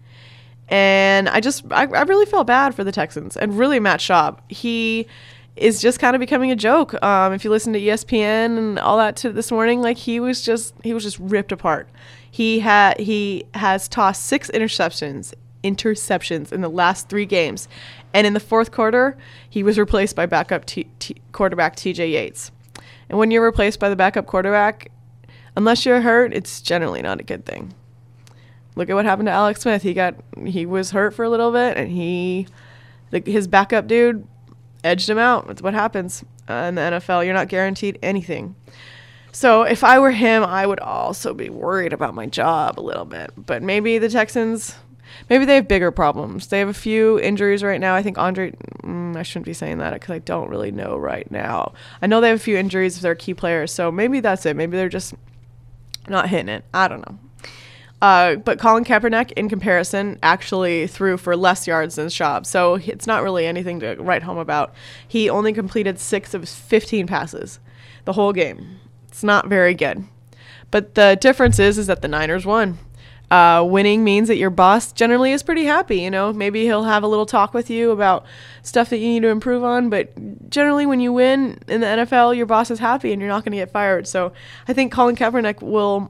And I really felt bad for the Texans. And really Matt Schaub, he is just kind of becoming a joke. If you listen to ESPN and all that this morning, like he was just ripped apart. He has tossed 6 interceptions in the last 3 games. And in the fourth quarter, he was replaced by backup quarterback TJ Yates. And when you're replaced by the backup quarterback, unless you're hurt, it's generally not a good thing. Look at what happened to Alex Smith. He was hurt for a little bit, and his backup dude edged him out. That's what happens in the NFL. You're not guaranteed anything. So if I were him, I would also be worried about my job a little bit. But maybe the Texans, maybe they have bigger problems. They have a few injuries right now. I think I shouldn't be saying that because I don't really know right now. I know they have a few injuries with their key players, so maybe that's it. Maybe they're just not hitting it. I don't know. But Colin Kaepernick, in comparison, actually threw for less yards than Schaub, so it's not really anything to write home about. He only completed 6 of his 15 passes the whole game. It's not very good. But the difference is that the Niners won. Winning means that your boss generally is pretty happy. You know, maybe he'll have a little talk with you about stuff that you need to improve on. But generally, when you win in the NFL, your boss is happy and you're not going to get fired. So I think Colin Kaepernick will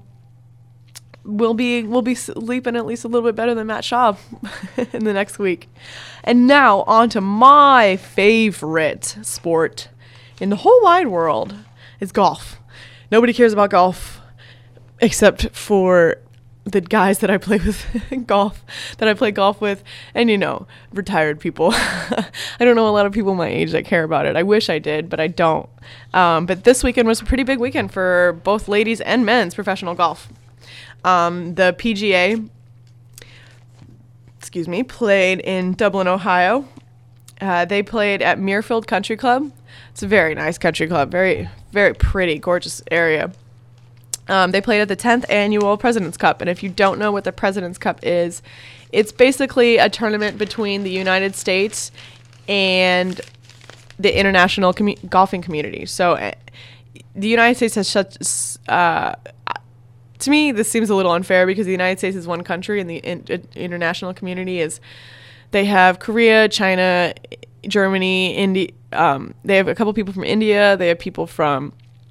be sleeping at least a little bit better than Matt Schaub in the next week. And now on to my favorite sport in the whole wide world is golf. Nobody cares about golf except for the guys that I play with that I play golf with, and retired people. I don't know a lot of people my age that care about it. I wish I did, but I don't. But this weekend was a pretty big weekend for both ladies and men's professional golf. The PGA, played in Dublin, Ohio. They played at Muirfield Country Club. It's a very nice country club, very, very pretty, gorgeous area. They played at the 10th annual President's Cup, and if you don't know what the President's Cup is, it's basically a tournament between the United States and the international golfing community. So the United States has such... to me, this seems a little unfair because the United States is one country and the international community is... They have Korea, China, Germany, India. They have a couple people from India. They have people from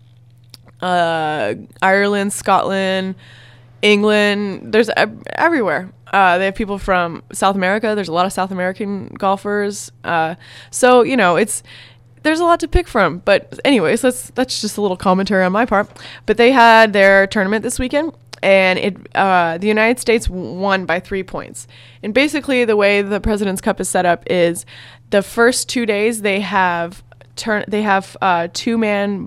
Ireland, Scotland, England. There's everywhere. They have people from South America. There's a lot of South American golfers. So there's a lot to pick from. But anyways, that's just a little commentary on my part. But they had their tournament this weekend, and the United States won by 3 points. And basically, the way the President's Cup is set up is the first 2 days they have 2-man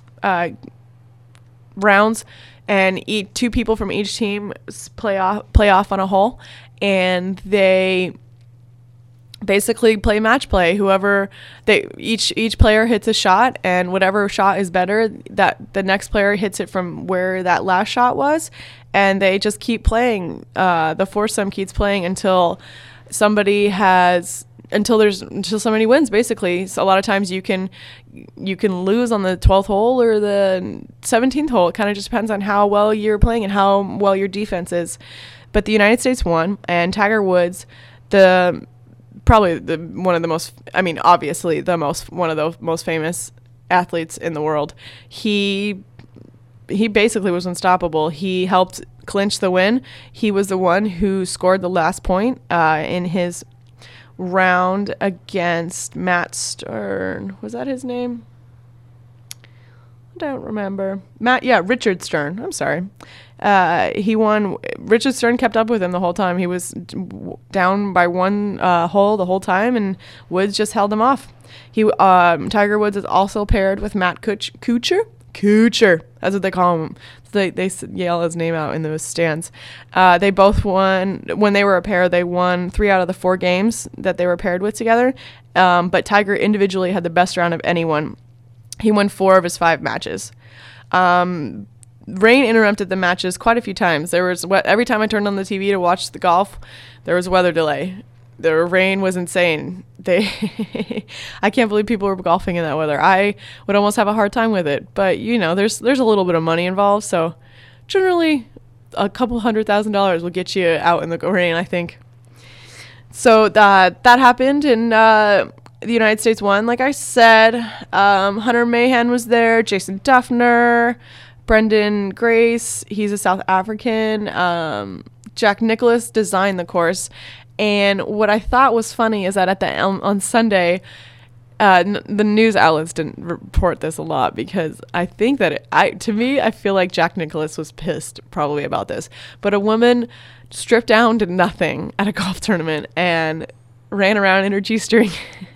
rounds, and 2 people from each team play off on a hole, and they basically play match play. Each player hits a shot, and whatever shot is better, that the next player hits it from where that last shot was, and they just keep playing. The foursome keeps playing until somebody wins, basically. So a lot of times you can lose on the 12th hole or the 17th hole. It kind of just depends on how well you're playing and how well your defense is. But the United States won, and Tiger Woods, obviously one of the most famous athletes in the world. He basically was unstoppable. He helped clinch the win. He was the one who scored the last point in his round against Matt Stern. Was that his name? I don't remember. Richard Stern. I'm sorry. He won. Richard Stern kept up with him the whole time. He was down by 1 hole the whole time, and Woods just held him off. Tiger Woods is also paired with Matt Kuchar. That's what they call him. They yell his name out in those stands. They both won. When they were a pair, they won 3 out of the 4 games that they were paired with together. But Tiger individually had the best round of anyone. He won 4 of his 5 matches. Rain interrupted the matches quite a few times. Every time I turned on the TV to watch the golf, there was weather delay. The rain was insane. I can't believe people were golfing in that weather. I would almost have a hard time with it. But there's a little bit of money involved, so generally a couple $100,000 will get you out in the rain, I think. So that happened, and the United States won. Like I said, Hunter Mahan was there, Jason Duffner, Brendan Grace. He's a South African. Jack Nicklaus designed the course. And what I thought was funny is that on Sunday, the news outlets didn't report this a lot, because I think that I feel like Jack Nicklaus was pissed probably about this. But a woman stripped down to nothing at a golf tournament and ran around in her G-string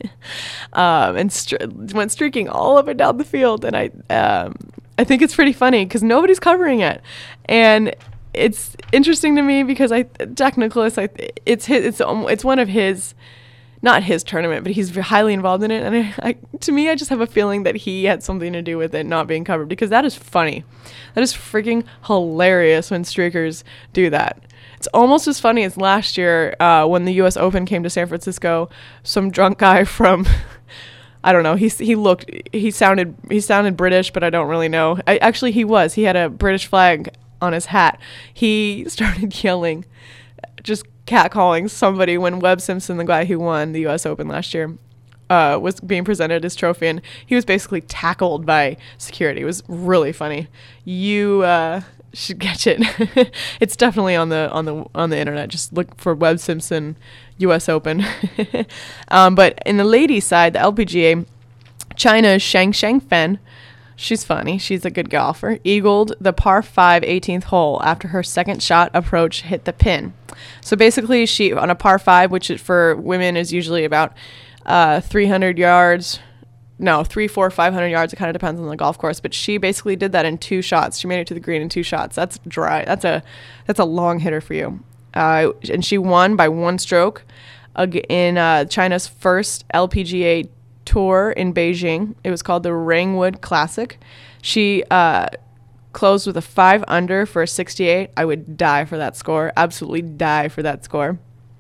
and went streaking all up and down the field. And I think it's pretty funny because nobody's covering it. And it's interesting to me because Jack Nicklaus, it's one of his, not his tournament, but he's highly involved in it. And to me, I just have a feeling that he had something to do with it not being covered, because that is funny. That is freaking hilarious when streakers do that. It's almost as funny as last year when the U.S. Open came to San Francisco. Some drunk guy from, I don't know. He sounded British, but I don't really know. He had a British flag on his hat. He started yelling, just catcalling somebody when Webb Simpson, the guy who won the U.S. Open last year, was being presented his trophy, and he was basically tackled by security. It was really funny. You should catch it. It's definitely on the internet. Just look for Webb Simpson U.S. Open. But in the ladies' side, the LPGA, China's Shang Fen. She's funny. She's a good golfer. Eagled the par 5 18th hole after her second shot approach hit the pin. So basically, she on a par 5, which for women is usually about 300 yards. No, 300, 400, 500 yards. It kind of depends on the golf course. But she basically did that in 2 shots. She made it to the green in 2 shots. That's dry. That's a long hitter for you. And she won by 1 stroke in China's first LPGA tour in Beijing. It was called the Rangwood Classic. She closed with a 5 under for a 68. I would die for that score. Absolutely die for that score.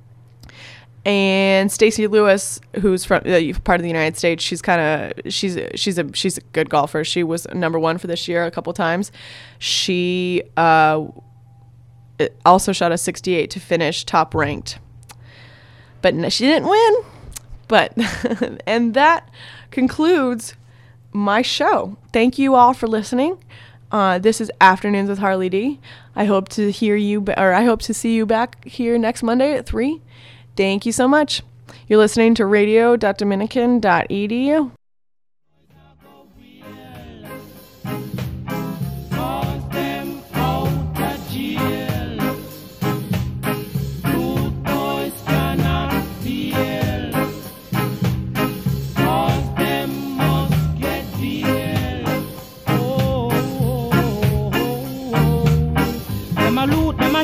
And Stacey Lewis, who's from part of the United States, she's a good golfer. She was number 1 for this year a couple times. She also shot a 68 to finish top ranked, but she didn't win. But and that concludes my show. Thank you all for listening. This is Afternoons with Harley D. I hope to see you back here next Monday at 3. Thank you so much. You're listening to radio.dominican.edu.
Force them out of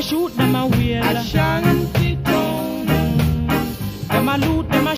shoot them a